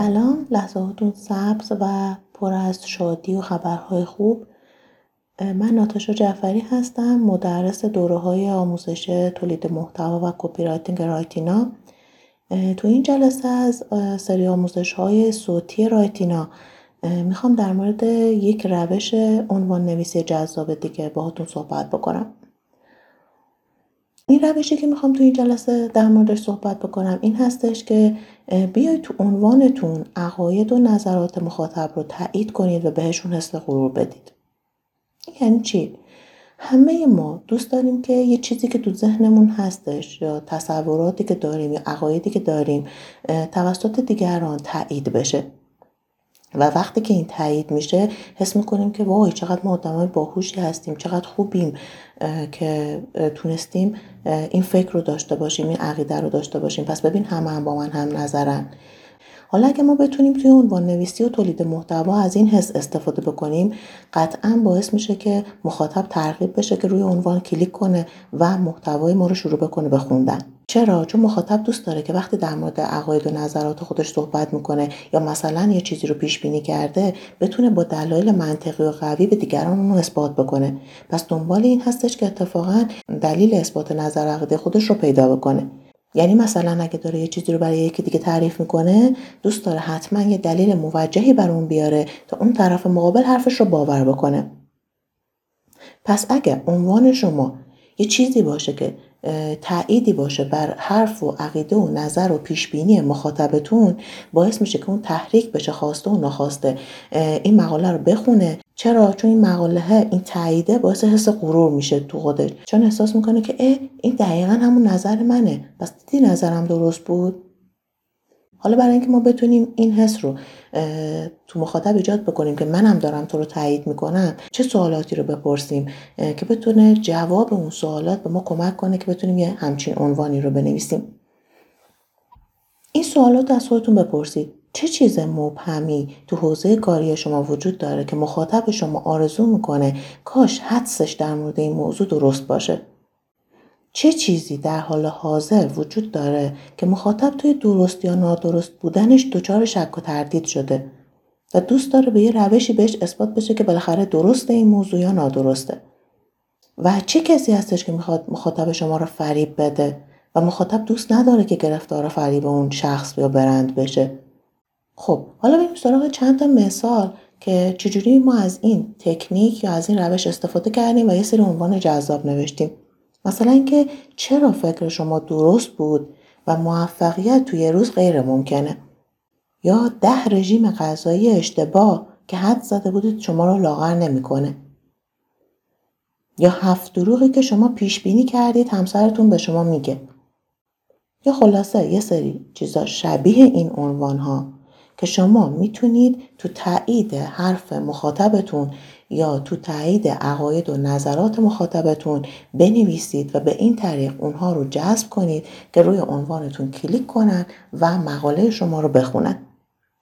سلام، لحظاتون سبز و پر از شادی و خبرهای خوب. من ناتاشا جعفری هستم، مدرس دوره‌های آموزش تولید محتوا و کپی رایتینگ رایتینا. تو این جلسه از سری آموزش‌های صوتی رایتینا میخوام در مورد یک روش عنوان نویسی جذاب دیگه باهاتون صحبت بکنم. این روشی که میخوام تو این جلسه در موردش صحبت بکنم این هستش که بیاید تو عنوانتون عقاید و نظرات مخاطب رو تایید کنید و بهشون حس غرور بدید. یعنی چی؟ همه ما دوست داریم که یه چیزی که تو ذهنمون هستش یا تصوراتی که داریم یا عقایدی که داریم توسط دیگران تایید بشه. و وقتی که این تایید میشه حس میکنیم که وای چقدر ما آدمای باهوشی هستیم، چقدر خوبیم که تونستیم این فکر رو داشته باشیم، این عقیده رو داشته باشیم. پس ببین همه با من هم نظرن. حالا اگه ما بتونیم توی عنوان نویسی و تولید محتوا از این حس استفاده بکنیم، قطعاً باعث میشه که مخاطب ترغیب بشه که روی عنوان کلیک کنه و محتوای ما رو شروع بکنه به خوندن. چرا؟ چون مخاطب دوست داره که وقتی در مورد عقاید و نظرات خودش صحبت میکنه یا مثلا یه چیزی رو پیش بینی کرده بتونه با دلایل منطقی و قوی به دیگران اون رو اثبات بکنه. پس دنبال این هستش که اتفاقاً دلیل اثبات نظر عقیده خودش رو پیدا بکنه. یعنی مثلا اگه داره یه چیزی رو برای یکی دیگه تعریف میکنه دوست داره حتما یه دلیل موجهی بر اون بیاره تا اون طرف مقابل حرفش رو باور بکنه. پس اگه عنوان شما یه چیزی باشه که تأییدی باشه بر حرف و عقیده و نظر و پیشبینی مخاطبتون، باعث میشه که اون تحریک بشه، خواسته و ناخواسته این مقاله رو بخونه. چرا؟ چون این مقاله، این تأییده باعث حس غرور میشه تو خودش، چون احساس میکنه که این دقیقاً همون نظر منه، پس دیدی نظرم درست بود. حالا برای اینکه ما بتونیم این حس رو تو مخاطب ایجاد بکنیم که منم دارم تو رو تایید میکنم، چه سوالاتی رو بپرسیم که بتونه جواب اون سوالات به ما کمک کنه که بتونیم یه همچین عنوانی رو بنویسیم. این سوالات از خودتون بپرسید: چه چیز مبهمی تو حوزه کاری شما وجود داره که مخاطب شما آرزو میکنه کاش حدسش در مورد این موضوع درست باشه؟ چه چیزی در حال حاضر وجود داره که مخاطب توی درست یا نادرست بودنش دچار شک و تردید شده و دوست داره به یه روشی بهش اثبات بشه که بالاخره درسته این موضوع یا نادرسته؟ و چه کسی هستش که میخواد مخاطب شما رو فریب بده و مخاطب دوست نداره که گرفتار فریب اون شخص یا برند بشه؟ خب حالا بریم سراغ چند تا مثال که چجوری ما از این تکنیک یا از این روش استفاده کردیم و یه سری عنوان جذاب نوشتیم. مثلا اینکه چرا فکر شما درست بود و موفقیت توی روز غیر ممکنه، یا 10 رژیم غذایی اشتباه که حد زده بودید شما رو لاغر نمیکنه، یا 7 دروغی که شما پیش بینی کردید همسرتون به شما میگه. یا خلاصه یه سری چیزا شبیه این عنوان ها که شما میتونید تو تایید حرف مخاطبتون یا تو تایید عقاید و نظرات مخاطبتون بنویسید و به این طریق اونها رو جذب کنید که روی عنوانتون کلیک کنن و مقاله شما رو بخونن.